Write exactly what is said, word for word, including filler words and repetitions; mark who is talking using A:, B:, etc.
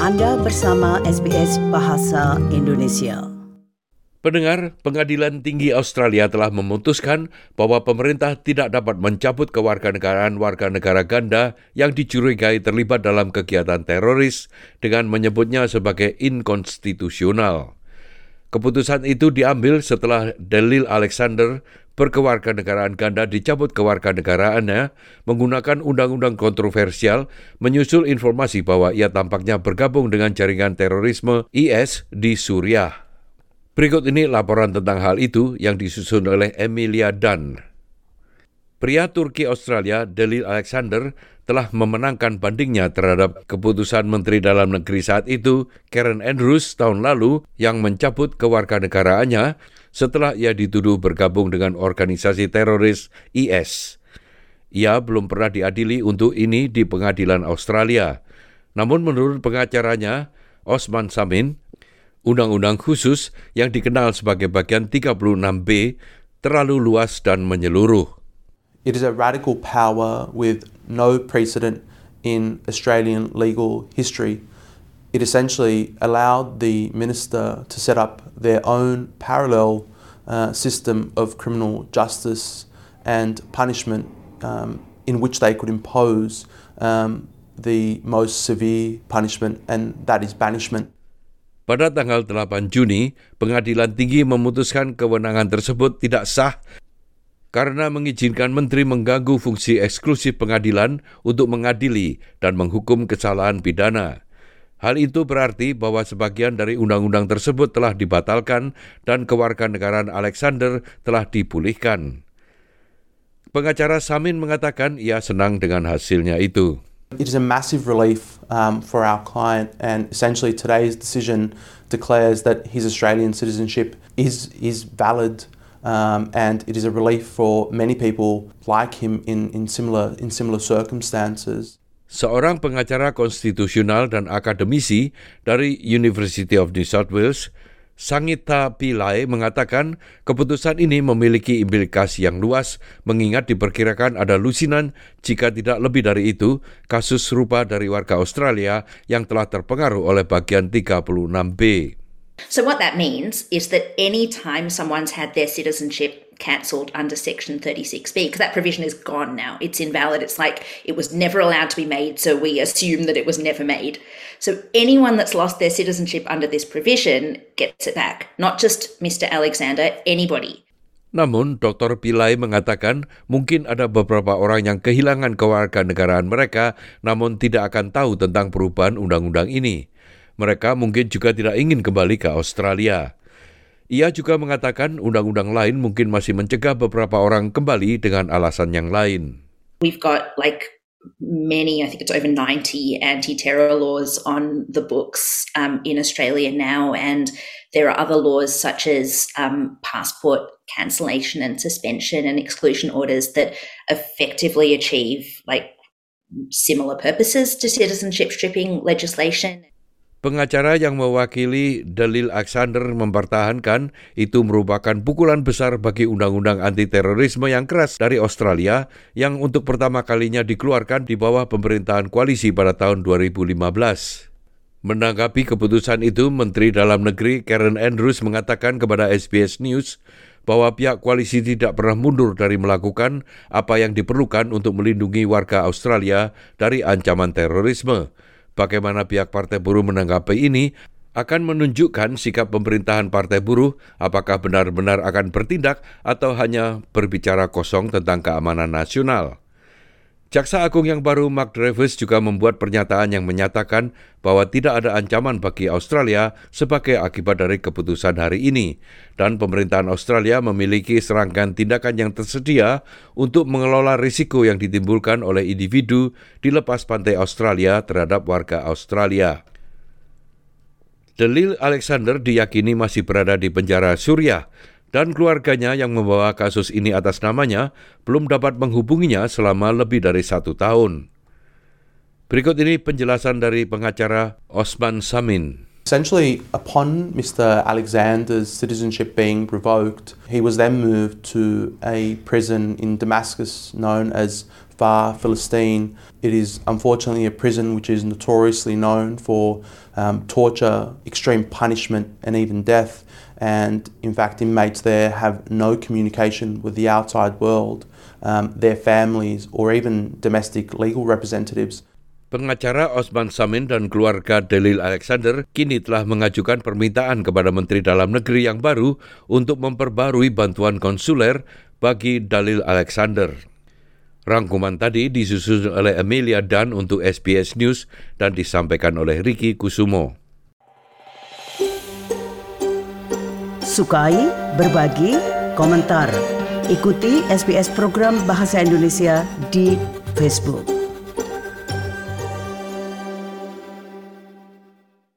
A: Anda bersama S B S Bahasa Indonesia.
B: Pendengar, Pengadilan Tinggi Australia telah memutuskan bahwa pemerintah tidak dapat mencabut kewarganegaraan warga negara ganda yang dicurigai terlibat dalam kegiatan teroris dengan menyebutnya sebagai inkonstitusional. Keputusan itu diambil setelah Delil Alexander berkewarganegaraan ganda dicabut kewarganegaraannya menggunakan undang-undang kontroversial menyusul informasi bahwa ia tampaknya bergabung dengan jaringan terorisme I S di Suriah. Berikut ini laporan tentang hal itu yang disusun oleh Emilia Dunn. Pria Turki Australia Delil Alexander telah memenangkan bandingnya terhadap keputusan Menteri Dalam Negeri saat itu, Karen Andrews, tahun lalu yang mencabut kewarganegaraannya setelah ia dituduh bergabung dengan organisasi teroris I S. Ia belum pernah diadili untuk ini di pengadilan Australia. Namun menurut pengacaranya, Osman Samin, undang-undang khusus yang dikenal sebagai bagian tiga puluh enam B terlalu luas dan menyeluruh.
C: It is a radical power with no precedent in Australian legal history. It essentially allowed the minister to set up their own parallel uh, system of criminal justice and punishment um, in which they could impose um, the most severe punishment, and that is banishment.
B: Pada tanggal delapan Juni, Pengadilan Tinggi memutuskan kewenangan tersebut tidak sah karena mengizinkan menteri mengganggu fungsi eksklusif pengadilan untuk mengadili dan menghukum kesalahan pidana. Hal itu berarti bahwa sebagian dari undang-undang tersebut telah dibatalkan dan kewarganegaraan Alexander telah dipulihkan. Pengacara Samin mengatakan ia senang dengan hasilnya itu.
C: It is a massive relief um, for our client, and essentially today's decision declares that his Australian citizenship is is valid, um, and it is a relief for many people like him in, in similar in similar circumstances.
B: Seorang pengacara konstitusional dan akademisi dari University of New South Wales, Sangita Pillai, mengatakan keputusan ini memiliki implikasi yang luas mengingat diperkirakan ada lusinan jika tidak lebih dari itu kasus serupa dari warga Australia yang telah terpengaruh oleh bagian tiga puluh enam B.
D: So what that means is that any time someone's had their citizenship cancelled under Section thirty-six B, because that provision is gone now, it's invalid, it's like it was never allowed to be made, so we assume that it was never made. So anyone that's lost their citizenship under this provision gets it back, not just Mister Alexander, anybody.
B: Namun, Doktor Pillai mengatakan mungkin ada beberapa orang yang kehilangan kewarganegaraan mereka namun tidak akan tahu tentang perubahan undang-undang ini. Mereka mungkin juga tidak ingin kembali ke Australia. Ia juga mengatakan undang-undang lain mungkin masih mencegah beberapa orang kembali dengan alasan yang lain.
D: We've got like many, I think it's over ninety anti-terror laws on the books um, in Australia now, and there are other laws such as um, passport cancellation and suspension and exclusion orders that effectively achieve like similar purposes to citizenship stripping legislation.
B: Pengacara yang mewakili Delil Alexander mempertahankan itu merupakan pukulan besar bagi undang-undang anti-terorisme yang keras dari Australia yang untuk pertama kalinya dikeluarkan di bawah pemerintahan koalisi pada tahun dua ribu lima belas. Menanggapi keputusan itu, Menteri Dalam Negeri Karen Andrews mengatakan kepada S B S News bahwa pihak koalisi tidak pernah mundur dari melakukan apa yang diperlukan untuk melindungi warga Australia dari ancaman terorisme. Bagaimana pihak Partai Buruh menanggapi ini akan menunjukkan sikap pemerintahan Partai Buruh apakah benar-benar akan bertindak atau hanya berbicara kosong tentang keamanan nasional. Jaksa Agung yang baru Mark Dreyfus juga membuat pernyataan yang menyatakan bahwa tidak ada ancaman bagi Australia sebagai akibat dari keputusan hari ini dan pemerintahan Australia memiliki serangkaian tindakan yang tersedia untuk mengelola risiko yang ditimbulkan oleh individu di lepas pantai Australia terhadap warga Australia. Delil Alexander diyakini masih berada di penjara Suriah dan keluarganya yang membawa kasus ini atas namanya belum dapat menghubunginya selama lebih dari satu tahun. Berikut ini penjelasan dari pengacara Osman Samin.
C: Essentially, upon Mister Alexander's citizenship being revoked, he was then moved to a prison in Damascus known as Far Philistine. It is unfortunately a prison which is notoriously known for um, torture, extreme punishment, and even death. And in fact, inmates there have no communication with the outside world, um, their families, or even domestic legal representatives.
B: Pengacara Osman Samin dan keluarga Dalil Alexander kini telah mengajukan permintaan kepada Menteri Dalam Negeri yang baru untuk memperbarui bantuan konsuler bagi Dalil Alexander. Rangkuman tadi disusun oleh Amelia Dunn untuk S B S News dan disampaikan oleh Ricky Kusumo.
A: Sukai, berbagi, komentar. Ikuti S B S program Bahasa Indonesia di Facebook.